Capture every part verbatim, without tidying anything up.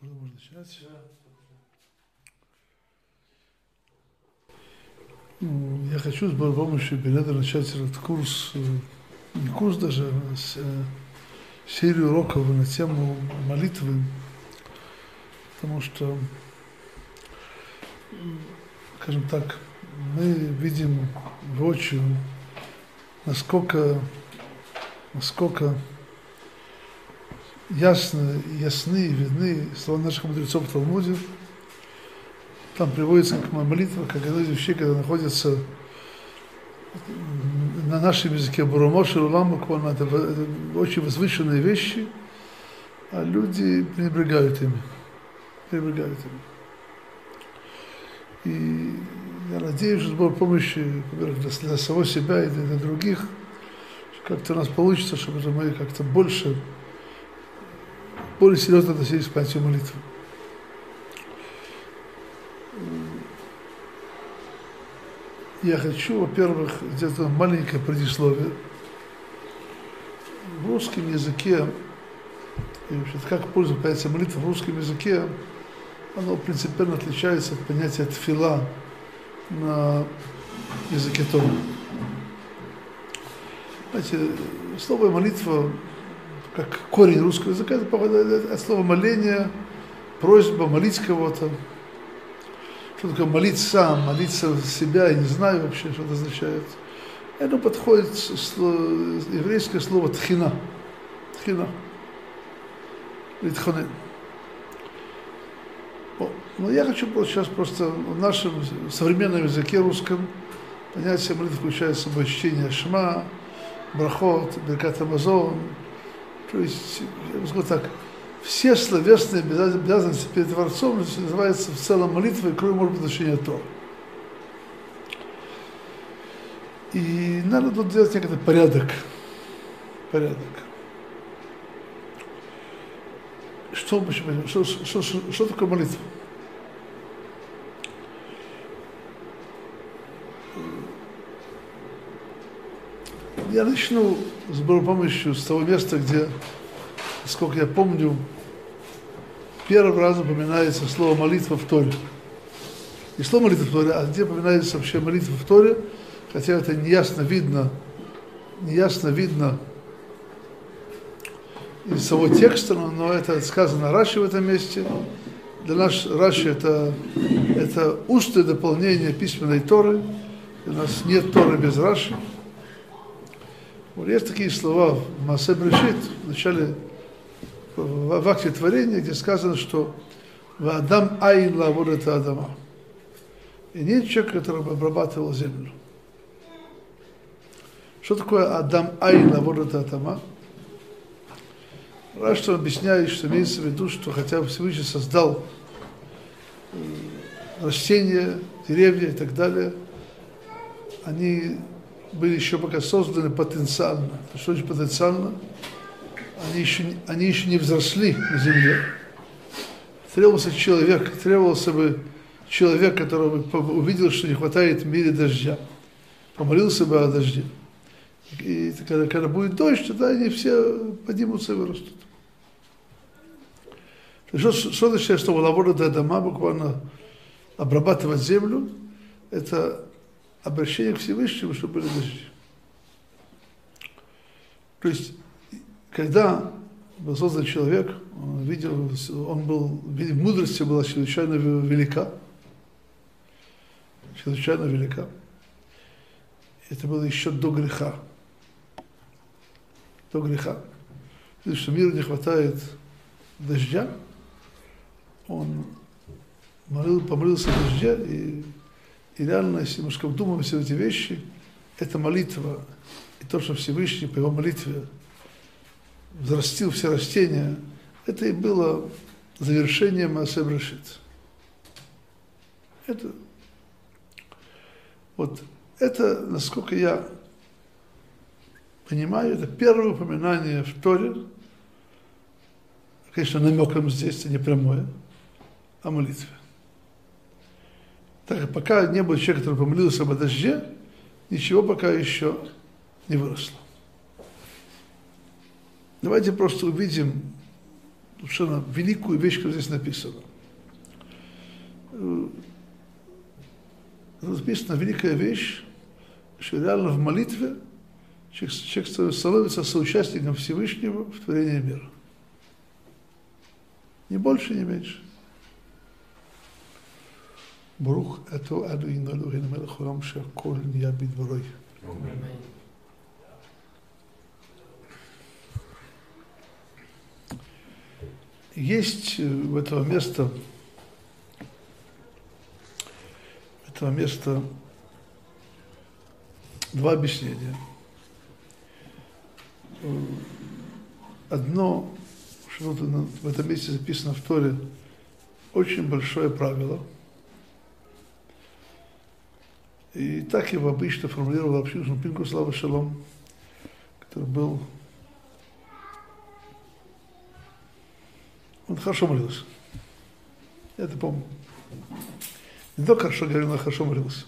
Можно, можно начинать. Я хочу с Божьей помощью Бенеда начать этот курс, не курс даже, а с, серию уроков на тему молитвы, потому что, скажем так, мы видим воочию, насколько, насколько ясно, ясны и видны слова наших мудрецов в Талмуде. Там приводится как молитва, как одно из вещей, когда находится на нашем языке Бурамош и Улам, это, это очень возвышенные вещи, а люди пренебрегают ими. Пренебрегают ими. И я надеюсь, что с Божьей помощью, во-первых, для, для самого себя и для, для других, как-то у нас получится, чтобы мы как-то больше, более серьезно относились к понятию молитвы. Я хочу, во-первых, сделать маленькое предисловие. В русском языке, и вообще, как пользуется понятие молитвы в русском языке, оно принципиально отличается от понятия тфила на языке Торы. Знаете, слово молитва, как корень русского языка, это от слова моление, просьба, молить кого-то. Что такое молиться, молиться себя, я не знаю вообще, что это означает. Это подходит слово, еврейское слово тхина. Тхина. Литхонен. Но я хочу сейчас просто в нашем современном языке русском понятие молитвы включает в собой чтение Шма, Брахот, Беркат Амазон. То есть, я бы сказал так, все словесные обязанности перед Творцом называются в целом молитвой, кроме, может быть, отношения Торы. И надо тут делать некоторый порядок. Порядок. Что, что, что, что, что такое молитва? Я начну с Божьей помощью с того места, где, насколько я помню, первый раз упоминается слово молитва в Торе. Не слово молитва в Торе, а где упоминается вообще молитва в Торе, хотя это неясно видно, неясно видно из самого текста, но это сказано Раши в этом месте. Для нас Раши это, это устное дополнение письменной Торы. У нас нет Торы без Раши. Вот есть такие слова в Маасе Брешит, в начале, в, в акте творения, где сказано, что «Ваадам айн лавод это Адама». И нет человека, который бы обрабатывал землю. Что такое «Адам айн лавод это Адама»? Раз что он объясняет, что имеется в виду, что хотя бы Всевышний создал растения, деревья и так далее, они были еще пока созданы потенциально. Что значит потенциально? Они еще, они еще не взросли на земле. Требовался человек, требовался бы человек, который бы увидел, что не хватает в мире дождя. Помолился бы о дожде. И когда, когда будет дождь, тогда они все поднимутся и вырастут. Что, что означает, что лавора до дома, буквально обрабатывать землю, это обращение к Всевышнему, чтобы были дожди. То есть, когда был создан человек, он видел, он был, мудрость была чрезвычайно велика, чрезвычайно велика. Это было еще до греха. До греха. Потому что миру не хватает дождя, он молил, помолился о дожде, и И реально, если мы думаем все эти вещи, это молитва, и то, что Всевышний по его молитве взрастил все растения, это и было завершением Маасе Брешит. Это, вот это, насколько я понимаю, это первое упоминание в Торе, конечно, намеком здесь, это не прямое, о молитве. Так как пока не было человека, который помолился об дожде, ничего пока еще не выросло. Давайте просто увидим совершенно великую вещь, как здесь написано. Написана великая вещь, что реально в молитве человек становится соучастником Всевышнего в творении мира. Ни больше, ни меньше. Барух ато Адуин Элохейну мелech העולם שהכל נהיה בדברו. Есть в этого места, этого места два объяснения. Одно, что в этом месте записано в Торе, очень большое правило. И так его обычно формулировал Рабшимшон Пинкус Лава Шалом, который был... Он хорошо молился. Я это помню. Не только хорошо говорил, но хорошо молился.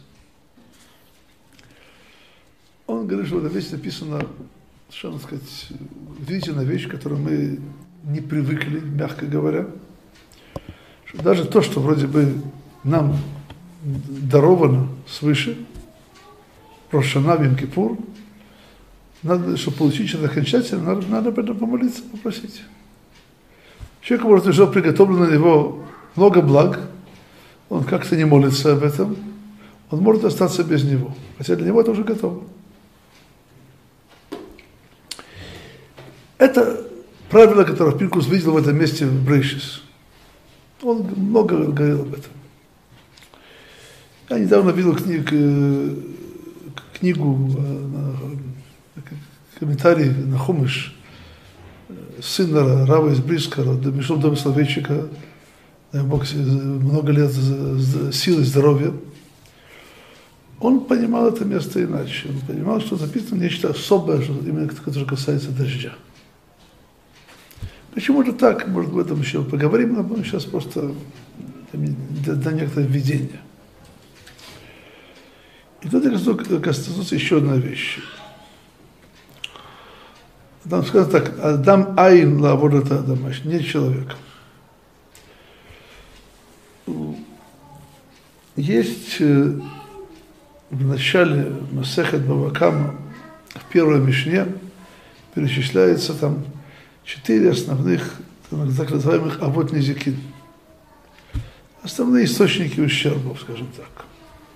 Он говорит, что в этом месте написано, совершенно, так сказать, удивительная вещь, к которой мы не привыкли, мягко говоря. Что даже то, что вроде бы нам даровано свыше, Рош Шана, Йом Кипур, надо, чтобы получить это окончательно, надо, надо об этом помолиться, попросить. Человек, может, уже приготовлено на него много благ, он как-то не молится об этом, он может остаться без него, хотя для него это уже готово. Это правило, которое Пинкус видел в этом месте в Брейшис. Он много говорил об этом. Я недавно видел книг, книгу, комментарий на Хумыш, сына Рава из Брискара, Мишел Дома Соловейчика, дай Бог, много лет силы и здоровья. Он понимал это место иначе. Он понимал, что записано нечто особое, что именно которое касается дождя. Почему же так? Может, об этом еще поговорим, но мы сейчас просто до некоторого введения. И тут коснуться еще одна вещь. Там сказано так: Адам айн лаводата адамаш, не человек. Есть в начале Масехет Бава Кама, в первой Мишне, перечисляется там четыре основных, так называемых авот незикин. Основные источники ущербов, скажем так.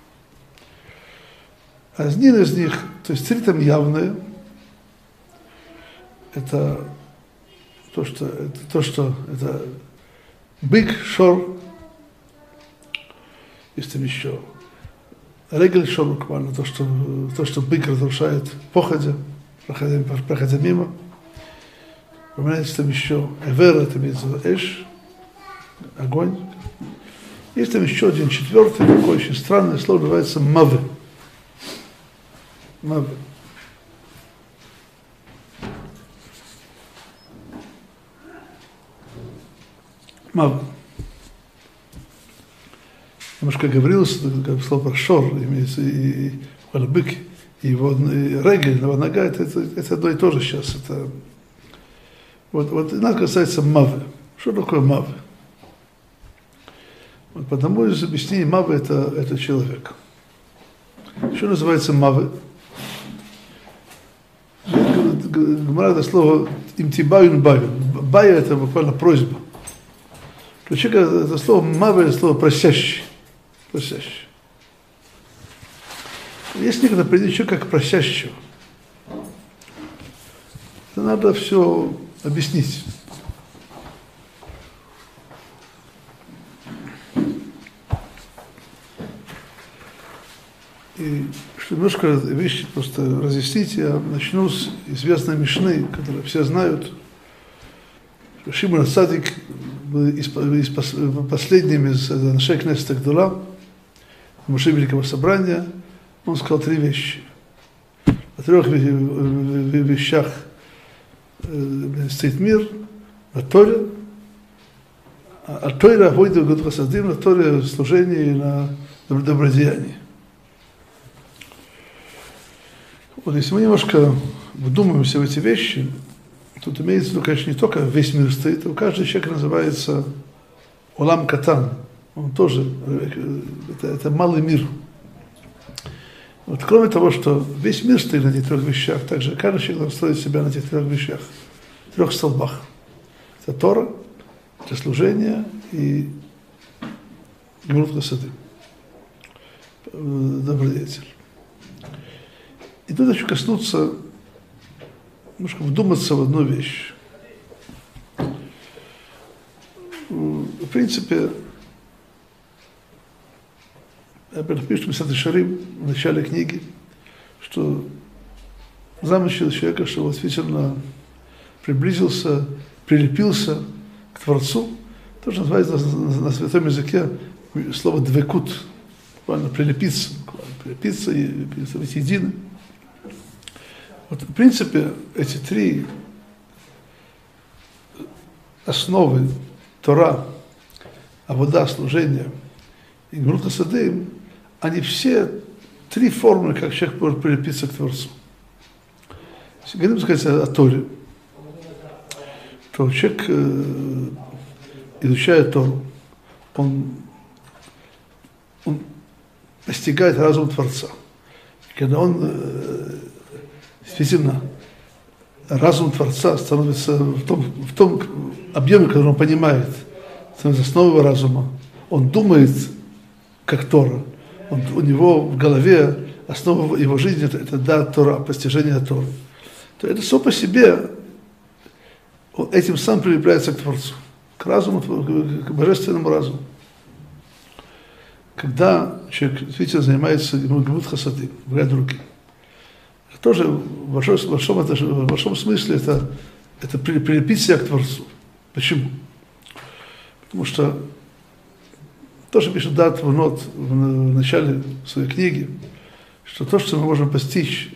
Один из них, то есть три там явные, это то, что это, то, что это бык, шор, есть там еще регель шор, буквально, то, что, то, что бык разрушает походя, проходя, проходя мимо. Упоминается там еще эвер, это имеется в виду эш, огонь. Есть там еще один четвертый, такой очень странное слово, называется маве. Маве. Маве. Немножко говорилось, как слово про шор, имеется и, и, и бык, и его и регель, его нога, это, это, это одно и то же сейчас. Это, вот, вот нас касается мавы. Что такое мавы? Вот, по одному из объяснений мавы это, это человек. Что называется мавы? Гмара это слово имтибаюн баю. Бая это буквально просьба. Для человека это слово мавы, это слово просящий. Просящий. Есть некоторые определение человека как просящего. Это надо все объяснить. И что немножко вещи просто разъяснить, я начну с известной Мишны, которую все знают. Шимон Цадик был из, из последним из нашей Кнессет Гдола, Моше Великого Собрания. Он сказал три вещи. О трех вещах стоит мир, на Торе, а Торе охотит в Хасадим, на Торе служение и на добродеяние. Вот если мы немножко вдумаемся в эти вещи, Тут имеется в виду, конечно, не только весь мир стоит, у каждого человека называется Олам Катан. Он тоже, это, это малый мир. Вот, кроме того, что весь мир стоит на этих трех вещах, также каждый человек должен строить себя на этих трех вещах, трех столбах. Это Тора, это служение и Гемилут Хасадим, добродетель. И тут хочу коснуться, немножко вдуматься в одну вещь. В принципе, пишет Месат Ишарим в начале книги, что замысел человека, что он действительно приблизился, прилепился к Творцу, то, что называется на, на святом языке слово «двекут», буквально прилепиться, буквально прилепиться и быть едины. Вот, в принципе, эти три основы Тора, авода, служение и Гемилут Хасадим, они все три формы, как человек может прилепиться к Творцу. Если говорим, сказать, о Торе, то человек, э, изучая Тору, он, он постигает разум Творца. И когда он э, действительно разум Творца становится в том, в том объеме, который он понимает, становится основой разума, он думает, как Тора. Он, у него в голове основа его жизни это, это да, Тора, постижение Торы. То это все по себе, он этим сам прилепляется к Творцу, к разуму, к божественному разуму. Когда человек действительно занимается Гемилут Хасадим, говоря другим, тоже в большом, в большом, в большом смысле это, это прилепить себя к Творцу. Почему? Потому что тоже пишет Дат Вунот в начале своей книги, что то, что мы можем постичь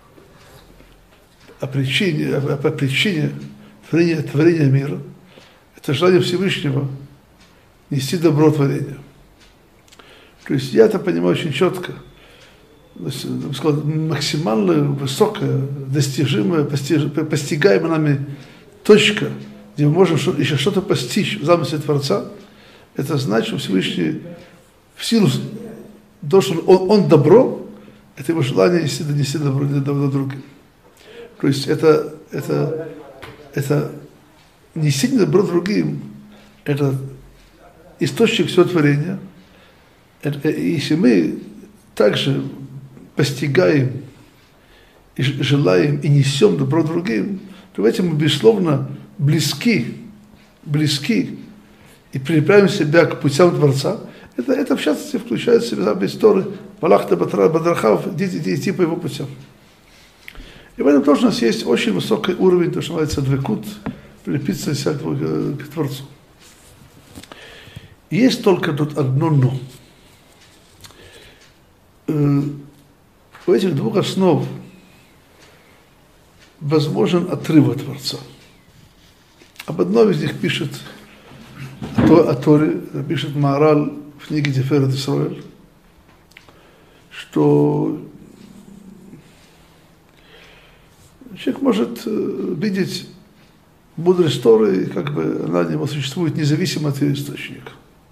о причине, о, о причине творения, творения мира, это желание Всевышнего нести добро творения. То есть я это понимаю очень четко. То есть, я бы сказал, максимально высокая, достижимая, постигаемая нами точка, где мы можем еще что-то постичь в замысле Творца, это значит, что Всевышний в силу того, что он, он добро, это его желание нести, донести добро, добро другим. То есть это, это, это нести добро другим, это источник всего творения. Это, если мы также постигаем и желаем и несем добро другим, то в этом мы, безусловно, близки, близки и прилепляем себя к путям Творца. Это, это в частности включает в себя без Торы, Валахта Бадрахав, идти по его путям. И в этом тоже у нас есть очень высокий уровень, то, что называется двекут, прилепиться к Творцу. И есть только тут одно «но». У этих двух основ возможен отрыв от Творца. Об одной из них пишет о Торе, пишет Маораль в книге Тиферет Исраэль, что человек может видеть мудрость Торы, как бы она у него существует независимо от ее источника.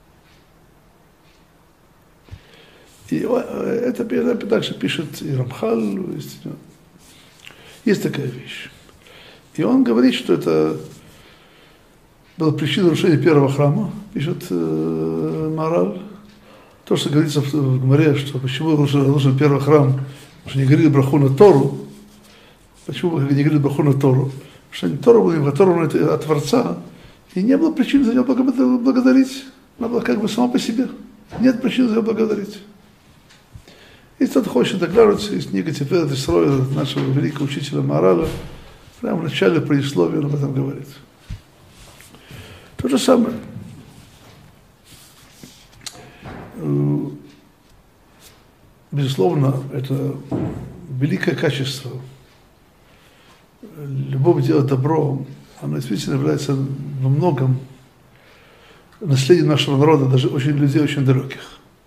И это, это также пишет и Рамхаль, есть, есть такая вещь. И он говорит, что это была причина разрушения первого храма, пишет э, Маораль. То, что говорится в, в Гемаре, что почему разрушен первый храм, потому что не говорили браху на Тору. Почему не говорили браху на Тору? Потому что Тора была оторвана от Творца, и не было причин за него благодарить. Она была как бы сама по себе. Нет причин за него благодарить. И кто-то хочет доглядываться из книги Тиферет Исраэль нашего великого учителя Маораля, прямо в начале предисловия он об этом говорит. То же самое. Безусловно, это великое качество. Любовь делать добро, оно действительно является во многом наследием нашего народа, даже очень людей очень далеких.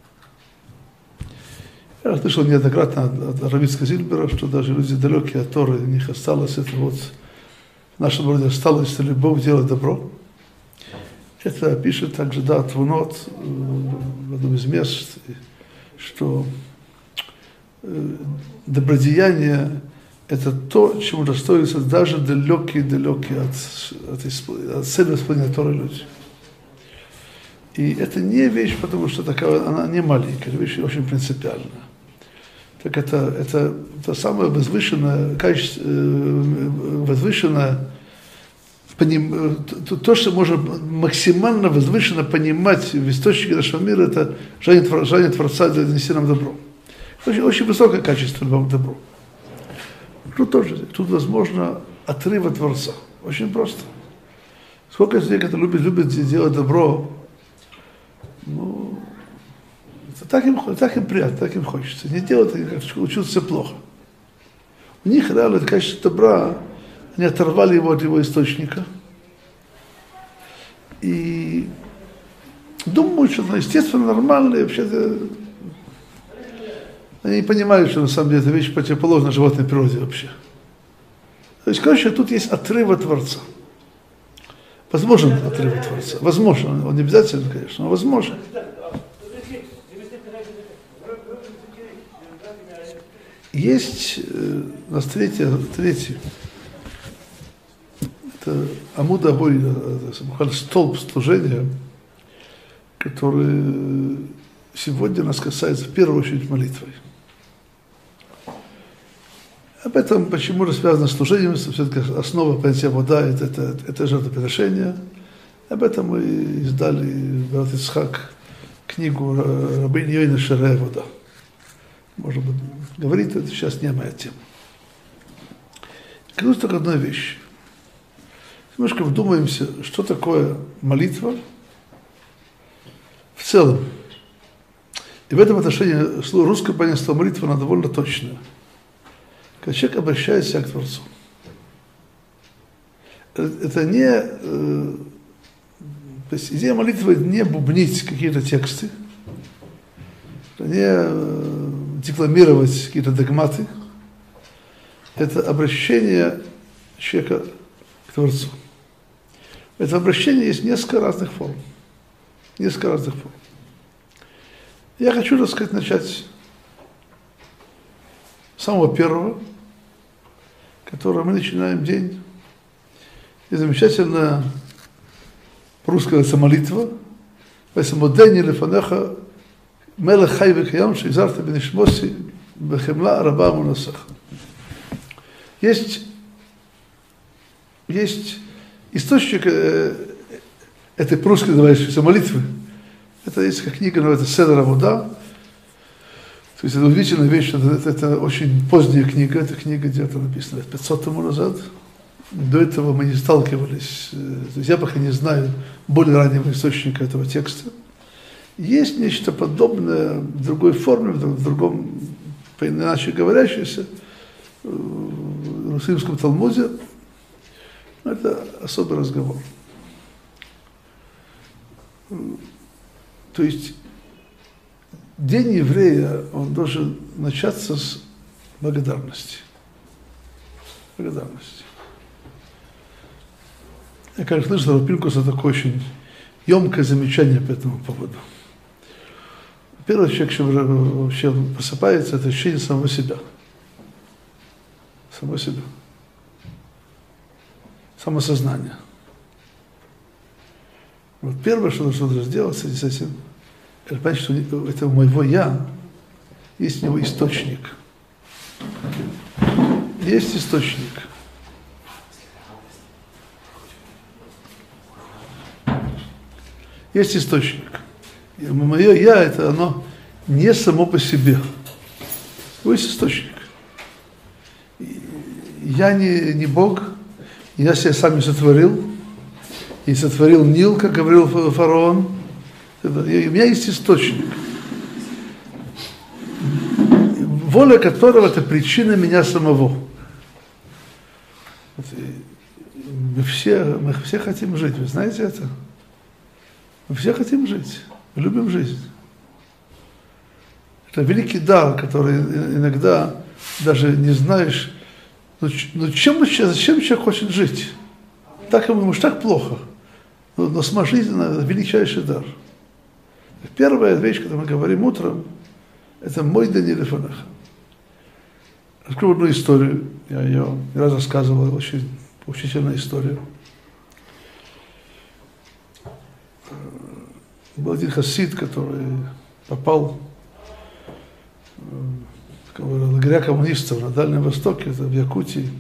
Я слышал неоднократно от, от Равицка Зильбера, что даже люди далекие от Торы, у них осталось это вот в нашем роде осталось, это любовь делать добро. Это пишет также, да, Твунот в одном из мест, что добродеяние – это то, чему достоинятся даже далекие-далекие от, от, от цели исполнения Торы люди. И это не вещь, потому что такая, она не маленькая, вещь очень принципиальная. Так это, это, это самое возвышенное качество, возвышенное, поним, то, то, что можно максимально возвышенно понимать в источнике нашего мира, это желание, желание Творца донести нам добро. Очень, очень высокое качество любовь к добру. Тут тоже, тут возможно отрыв от Творца. Очень просто. Сколько людей, которые любят, любят делать добро, ну, так им, так им приятно, так им хочется. Не делать, они как чувствуют плохо. У них реально это качество добра, они оторвали его от его источника. И думают, что это естественно, нормально, и вообще-то они не понимают, что на самом деле это вещь противоположна животной природе вообще. То есть, короче, тут есть отрыв от Творца. Возможен отрыв от Творца. Возможно, он не обязательно, конечно, но возможно. Есть э, у нас третий, третий это Амуда Бой, столб служения, который сегодня нас касается в первую очередь молитвой. Об этом, почему же связано с служением, все-таки основа понятия вода это, это, это жертвоприношение. Об этом мы издали, брат Ицхак, книгу Рабейн Йойна Шерая вода. Может быть, говорит, это сейчас не моя тема. Скажу только одну вещь. Немножко вдумаемся, что такое молитва в целом. И в этом отношении слово русское понятие слова молитва, оно довольно точное. Когда человек обращается к Творцу. Это не... Э, то есть идея молитвы не бубнить какие-то тексты, не э, декламировать какие-то догматы. Это обращение человека к Творцу. Это обращение есть несколько разных форм. Несколько разных форм. Я хочу, так сказать, начать с самого первого, которое мы начинаем день. И замечательно по-русски говорится молитва. «Весамодени лефанеха мелех хай векаям шейзарта бенишмоси бехемла раба мунасаха». Есть, есть источник э, этой по-русски называющейся молитвы. Это есть как книга, но это Седер Авода. То есть это удивительная вещь, это, это, это очень поздняя книга, эта книга где-то написана пятьсот тому назад. До этого мы не сталкивались, то есть я пока не знаю более раннего источника этого текста. Есть нечто подобное в другой форме, в другом, иначе говорящееся, в Иерусалимском Талмуде. Это особый разговор. То есть День еврея, он должен начаться с благодарности. Благодарности. Я, как слышал, у Пинкуса такое очень емкое замечание по этому поводу. Первый человек, что вообще просыпается, это ощущение самого себя. Самого себя. Самосознание. Вот первое, что нужно сделать с этим, это понять, что это у моего «я» есть у него источник. Есть источник. Есть источник. И мое «я» это оно не само по себе. Есть источник. Я не, не Бог, я себя сам не сотворил, и сотворил Нил, как говорил фараон. Это, и у меня есть источник, воля которого это причина меня самого. Мы все, мы все хотим жить, вы знаете это? Мы все хотим жить, мы любим жизнь. Это великий дар, который иногда даже не знаешь, ну, ну чем, зачем человек хочет жить? Так ему, может, так плохо. Но, но сама жизнь – это величайший дар. Первая вещь, когда мы говорим утром, это «Мой день лефанеха». Расскажу одну историю. Я ее не раз рассказывал, очень поучительная история. Был один хасид, который попал в лагеря коммунистов на Дальнем Востоке, это в Якутии.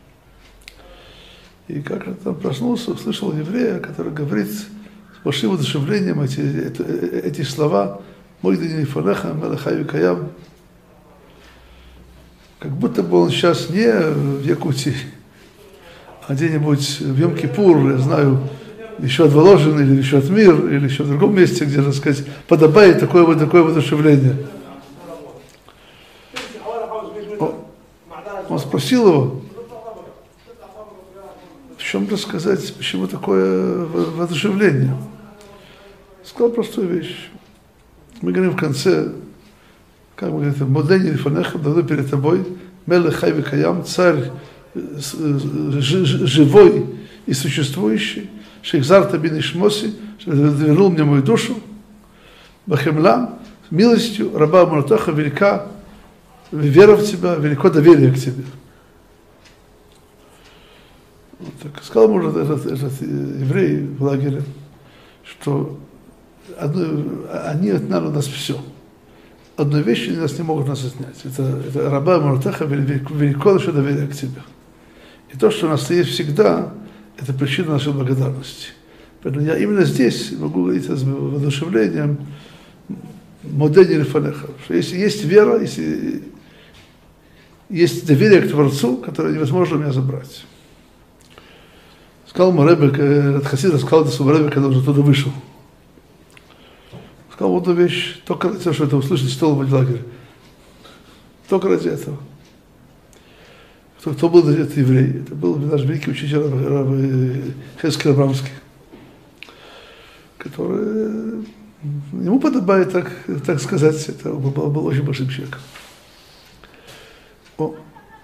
И как он там проснулся, услышал еврея, который говорит с большим воодушевлением эти, эти, эти слова «Мой день лефанеха, мелех хай векаям». Как будто бы он сейчас не в Якутии, а где-нибудь в Йом-Кипур, я знаю, еще от Воложина, или еще от Мир, или еще в другом месте, где, так сказать, подобает такое вот такое воодушевление. Он спросил его, в чем рассказать, почему такое воодушевление. Сказал простую вещь. Мы говорим в конце, как мы говорим, «Модень лефанеха, давно перед тобой, мелех хай векаям, царь живой и существующий, шейхзарта бин ишмоси, что вернул мне мою душу, бахемла, милостью, раба Амунатаха, велика вера в тебя, велико доверие к тебе». Вот так. Сказал ему этот, этот еврей в лагере, что одно, они отняли у нас все. Одной вещи нас не могут нас отнять. Это, это раба Амунатаха, велико наше доверие к тебе. И то, что у нас есть всегда, это причина нашей благодарности. Поэтому я именно здесь могу говорить с воодушевлением «Модень лефанеха», что если есть вера, если есть доверие к Творцу, которое невозможно у меня забрать. Сказал ему Ребе, этот хасид рассказал это своему Ребе, когда он оттуда вышел. Сказал вот одну вещь, только ради того, что это услышать, стоило быть в лагере. Только ради этого. Кто, кто был этот еврей? Это был наш великий учитель Хескель Абрамский, который, ему подобает, так, так сказать, это был, был очень большим человеком. О.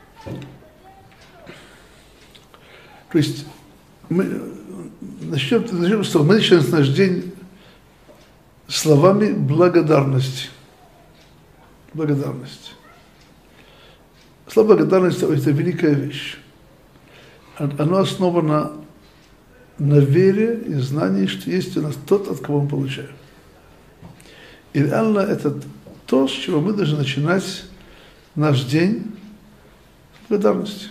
То есть мы начнем, начнем с того, мы начнем наш день словами благодарности. Благодарность. Слово благодарность – это великая вещь. Оно основано на вере и знании, что есть у нас тот, от кого мы получаем. И реально это то, с чего мы должны начинать наш день с благодарности.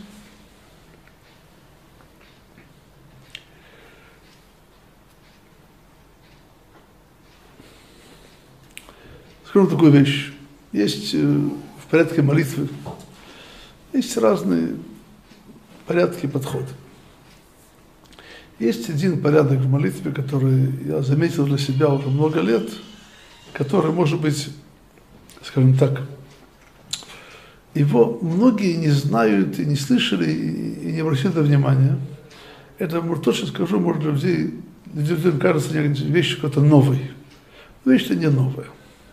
Скажу такую вещь. Есть в порядке молитвы, есть разные порядки и подходы. Есть один порядок в молитве, который я заметил для себя уже много лет, который, может быть, скажем так, его многие не знают и не слышали, и не обращают на внимание. Это, может, точно скажу, может, для людей, людям кажется, вещь какой-то новой. Но вещь-то не новая.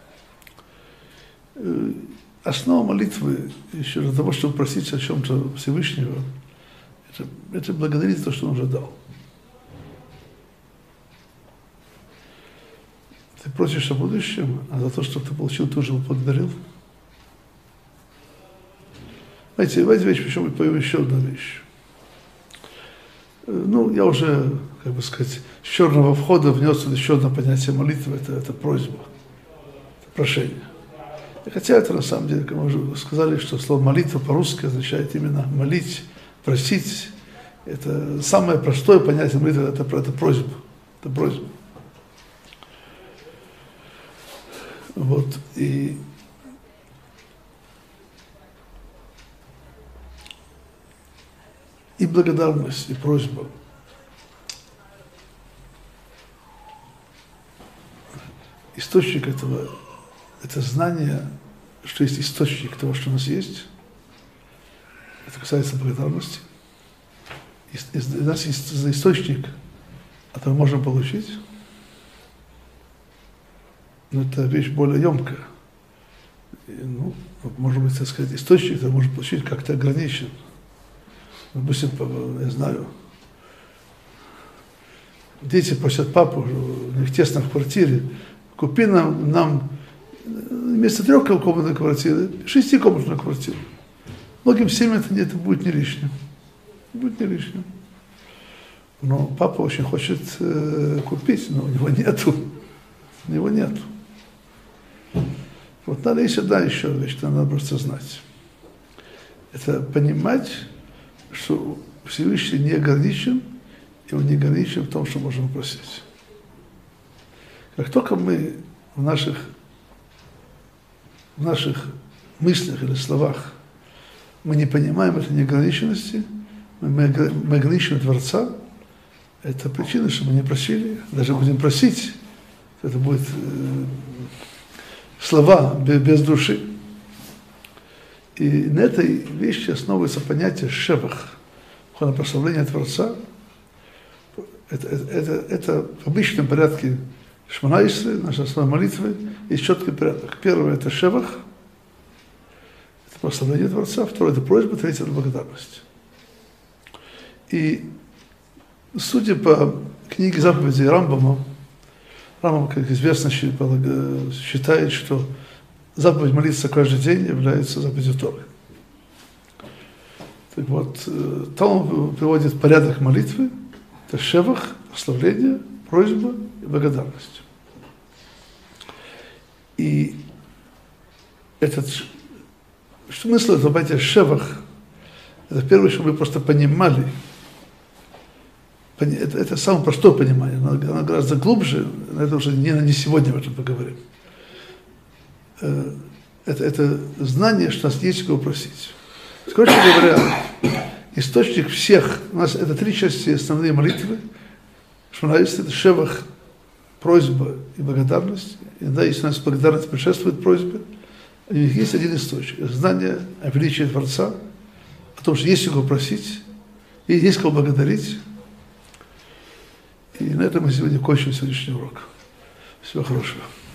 Основа молитвы, еще для того, чтобы просить о чем-то Всевышнего, это, это благодарить за то, что он уже дал. Ты просишь о будущем, а за то, что ты получил, ты уже поблагодарил. Знаете, в этой вещи, причем я пою еще одну вещь. Ну, я уже, как бы сказать, с черного входа внес еще одно понятие молитвы, это, это просьба, это прошение. Хотя это на самом деле, как мы уже сказали, что слово молитва по-русски означает именно молить, просить. Это самое простое понятие молитвы, это, это просьба. Это просьба. Вот, и и благодарность, и просьба. Источник этого это знание, что есть источник того, что у нас есть. Это касается благодарности. И, и, у нас есть источник, от которого можно получить. Но это вещь более емкая. И, ну, может быть, так сказать, источник, который можно получить, как-то ограничен. Допустим, я знаю, дети просят папу, у них тесно в квартире, купи нам, нам вместо трехкомнатной квартиры шестикомнатную квартиру. Многим семьям это, это будет не лишним. Будет не лишним. Но папа очень хочет э, купить, но у него нету. У него нету. Вот надо еще, да, еще вещь, надо просто знать. Это понимать, что Всевышний не ограничен, и он не ограничен в том, что можем просить. Как только мы в наших, в наших мыслях или словах мы не понимаем этой неограниченности, мы, мы ограничиваем Творца, это причина, что мы не просили. Даже будем просить, это будет э, слова без, без души. И на этой вещи основывается понятие шевах, прославление Творца. Это, это, это, это в обычном порядке Шмона Исрей, нашей основной молитвы, есть четкий порядок. Первое – это шевах, это прославление Творца. Второе – это просьба, третье – это благодарность. И судя по книге заповедей Рамбама, Рамбам, как известно, считает, что заповедь молиться каждый день является заповедью Торы. Так вот, там он приводит порядок молитвы, это шевах, прославление, просьба и благодарность. И этот смысл этого понятия шевах, это первое, чтобы вы просто понимали. Это, это самое простое понимание, оно, оно гораздо глубже, но это уже не, не сегодня об этом поговорим. Это, это знание, что нас есть кого просить. Короче говоря, источник всех, у нас это три части основные молитвы. Шмона Исрей — это шевах, просьба и благодарность. И да, если у нас благодарность предшествует просьбе, у них есть один источник. Знание о величии Творца, о том, что есть кого просить, и есть кого благодарить. И на этом мы сегодня кончим сегодняшний урок. Всего хорошего.